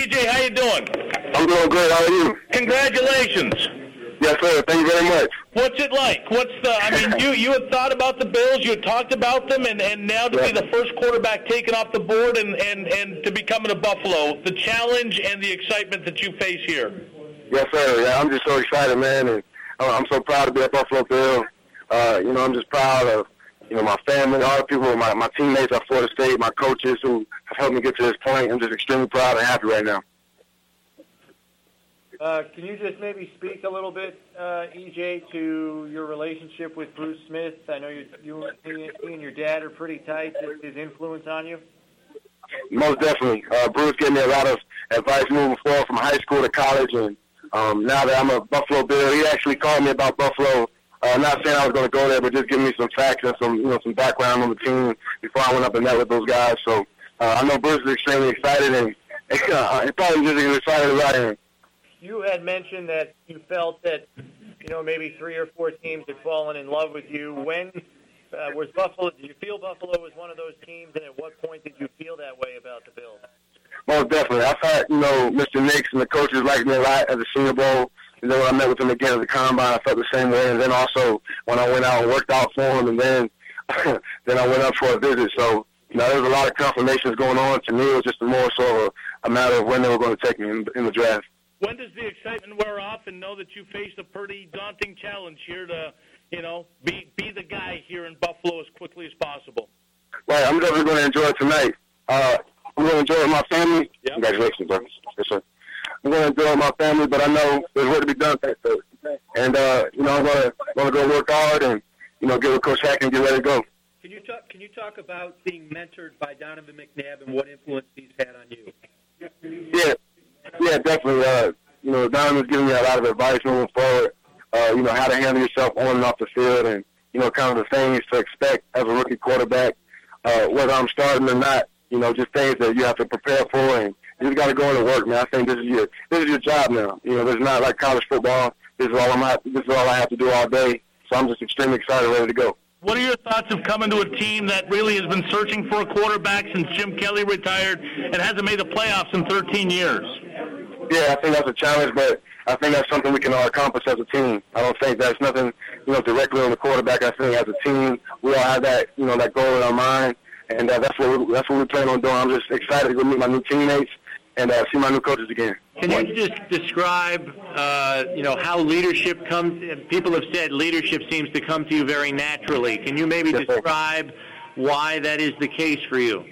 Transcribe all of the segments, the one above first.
EJ, how you doing? I'm doing great. How are you? Congratulations. Yes, sir. Thank you very much. What's it like? You had thought about the Bills, you had talked about them, and now to be the first quarterback taken off the board and to be coming to Buffalo, the challenge and the excitement that you face here. Yes, sir. Yeah, I'm just so excited, man, and I'm so proud to be a Buffalo Bill. I'm just proud of, my family, all the people, my teammates at Florida State, my coaches who have helped me get to this point. I'm just extremely proud and happy right now. Can you just maybe speak a little bit, EJ, to your relationship with Bruce Smith? I know he and your dad are pretty tight. His influence on you? Most definitely. Bruce gave me a lot of advice moving forward from high school to college, and now that I'm a Buffalo Bill, he actually called me about Buffalo. Not saying I was going to go there, but just giving me some facts and some background on the team before I went up and met with those guys. So I know Bruce is extremely excited, and he's probably just as excited as I am. You had mentioned that you felt that, maybe 3 or 4 teams had fallen in love with you. When was Buffalo? Did you feel Buffalo was one of those teams, and at what point did you feel that way about the Bills? Most definitely. I thought, Mr. Nix and the coaches liked me a lot at the Senior Bowl. And then when I met with them again at the Combine, I felt the same way. And then also when I went out and worked out for them, and then I went up for a visit. So, there was a lot of confirmations going on. To me, it was just more so a matter of when they were going to take me in the draft. When does the excitement wear off and know that you faced a pretty daunting challenge here to, be the guy here in Buffalo as quickly as possible? Right, I'm definitely going to enjoy it tonight. I'm going to enjoy it with my family. Yep. Congratulations, bro. Yes, sir. I'm going to enjoy it with my family, but I know there's work to be done. And, I'm going to go work hard and, get with Coach Hack and get ready to go. Can you talk about being mentored by Donovan McNabb and what influence he's had on you? Yeah, definitely. Donovan's giving me a lot of advice moving forward, how to handle yourself on and off the field and, kind of the things to expect as a rookie quarterback, whether I'm starting or not, just things that you have to prepare for, and you just got to go into work, man. I think this is your job now. There's not like college football. This is all I have to do all day. So I'm just extremely excited, ready to go. What are your thoughts of coming to a team that really has been searching for a quarterback since Jim Kelly retired and hasn't made the playoffs in 13 years? Yeah, I think that's a challenge, but I think that's something we can all accomplish as a team. I don't think that's nothing, directly on the quarterback. I think as a team, we all have that, that goal in our mind, and that's what we plan on doing. I'm just excited to go meet my new teammates and see my new coaches again. Can you just describe, how leadership comes? People have said leadership seems to come to you very naturally. Can you maybe describe why that is the case for you?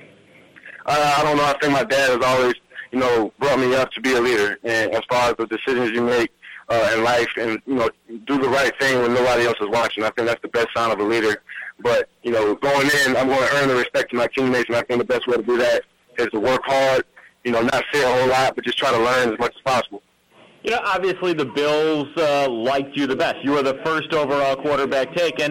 I don't know. I think my dad has always, brought me up to be a leader. And as far as the decisions you make in life and, do the right thing when nobody else is watching, I think that's the best sign of a leader. But, going in, I'm going to earn the respect of my teammates, and I think the best way to do that is to work hard, not say a whole lot, but just try to learn as much as possible. Obviously the Bills liked you the best. You were the first overall quarterback taken.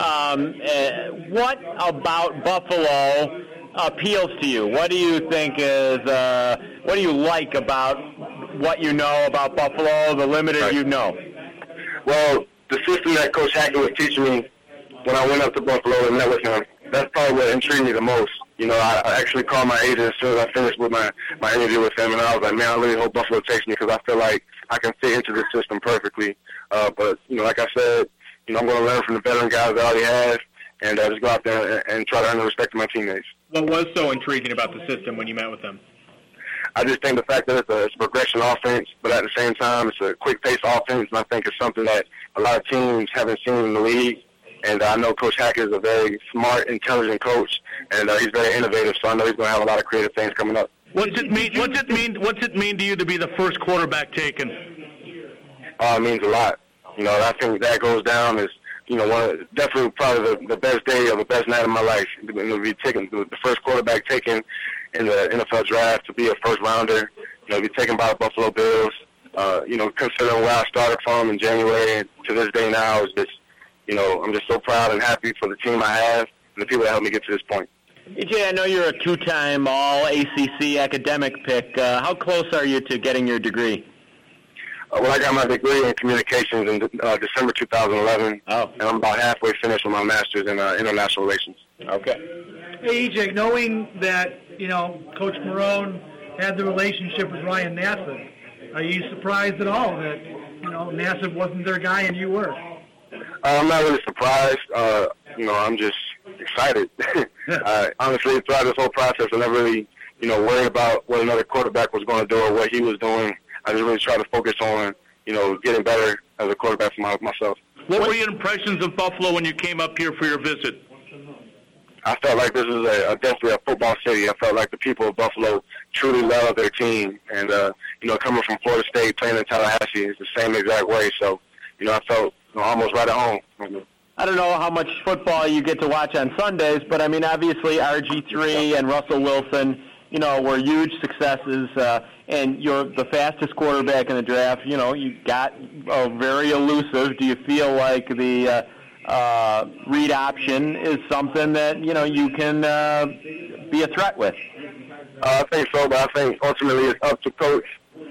What about Buffalo appeals to you? What do you think is, what do you like about what you know about Buffalo, the limited you know? Well, the system that Coach Hackett was teaching me when I went up to Buffalo and met with him, that's probably what intrigued me the most. I actually called my agent as soon as I finished with my interview with him, and I was like, man, I really hope Buffalo takes me because I feel like I can fit into the system perfectly. But, like I said, I'm going to learn from the veteran guys that I already have and just go out there and try to earn the respect of my teammates. What was so intriguing about the system when you met with them? I just think the fact that it's a progression offense, but at the same time it's a quick-paced offense, and I think it's something that a lot of teams haven't seen in the league. And I know Coach Hackett is a very smart, intelligent coach, and he's very innovative. So I know he's going to have a lot of creative things coming up. What's it mean to you to be the first quarterback taken? It means a lot. I think that goes down as definitely probably the best day or the best night of my life. To be taken the first quarterback taken in the NFL draft, to be a first rounder. Be taken by the Buffalo Bills. Considering where I started from in January and to this day now is just. I'm just so proud and happy for the team I have and the people that helped me get to this point. EJ, I know you're a 2-time All-ACC academic pick. How close are you to getting your degree? Well, I got my degree in communications in December 2011, and I'm about halfway finished with my master's in international relations. Okay. Hey, EJ, knowing that, Coach Marrone had the relationship with Ryan Nassib. Are you surprised at all that, Nassib wasn't their guy and you were? I'm not really surprised. I'm just excited. Honestly, throughout this whole process, I never really, worried about what another quarterback was going to do or what he was doing. I just really tried to focus on, getting better as a quarterback for myself. What were your impressions of Buffalo when you came up here for your visit? I felt like this is definitely a football city. I felt like the people of Buffalo truly love their team. And, coming from Florida State, playing in Tallahassee, it's the same exact way. So, I felt almost right at home. I don't know how much football you get to watch on Sundays, but, obviously RG3 and Russell Wilson, were huge successes. And you're the fastest quarterback in the draft. You got very elusive. Do you feel like the read option is something that, you can be a threat with? I think so, but I think ultimately it's up to coach.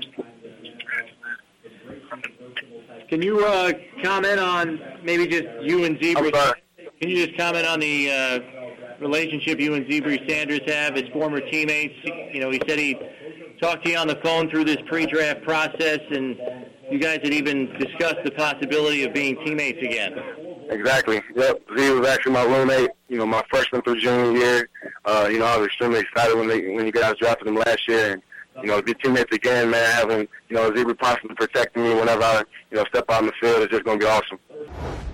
Can you comment on maybe just you and Zebra? Can you just comment on the relationship you and Zebra Sanders have as former teammates? He said he talked to you on the phone through this pre-draft process, and you guys had even discussed the possibility of being teammates again. Exactly. Yep. Z was actually my roommate, my freshman through junior year. I was extremely excited when you guys drafted him last year. And, to be teammates again, man, having, Zebra possibly protecting me whenever I, step out in the field is just going to be awesome.